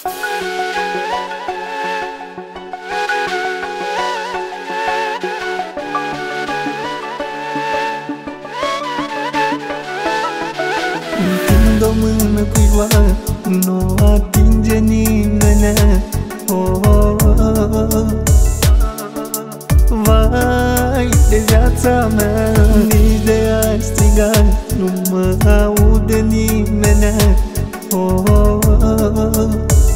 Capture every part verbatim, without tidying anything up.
Când o mână cuiva nu atinge nimeni, oh, oh, oh. Vai de viața mea, nici de a striga nu mă aude nimeni, oh, oh, oh.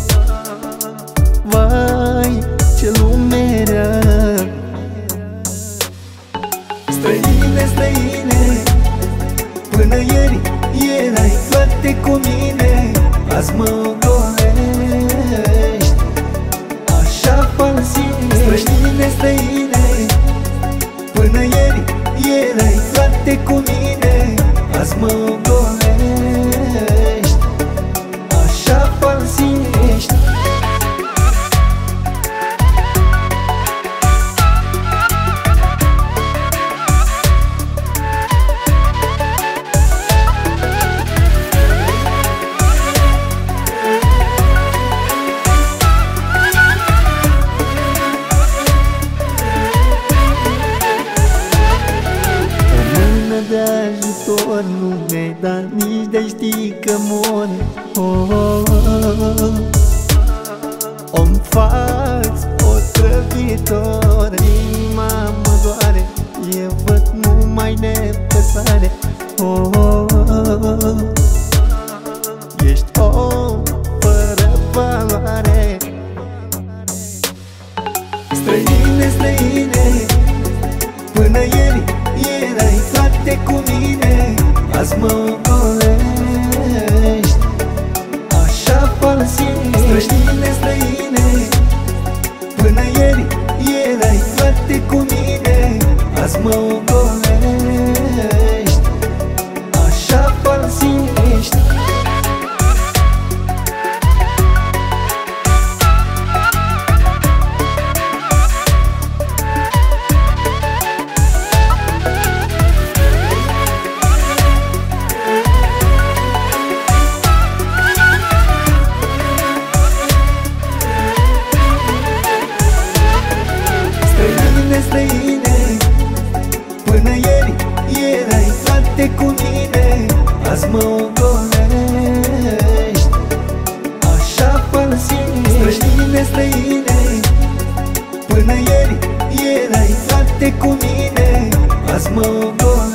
Vai, ce lume rea. Străine, străine, până ieri erai toate cu mine, azi mă golești, așa falsiești. Străine, străine, până ieri erai toate cu mine, azi mă golești, așa falsiești. De ajutor nu mi-ai dat, nici de știi că mor, oh, oh, oh. Om fals, otrăvitor, inima mă doare, eu văd numai nepăsare, oh, oh, oh. Ești om fără valoare. Străine, străine, până ieri erai toate cu mine, azi mă golești, așa falsiești. Străine, străine, până ieri erai toate cu mine, azi mă golești, așa falsiești. Străine, până ieri erai toate cu mine, azi mă golești, așa falsiești. Străine, străine, până ieri erai toate cu mine, azi mă golești.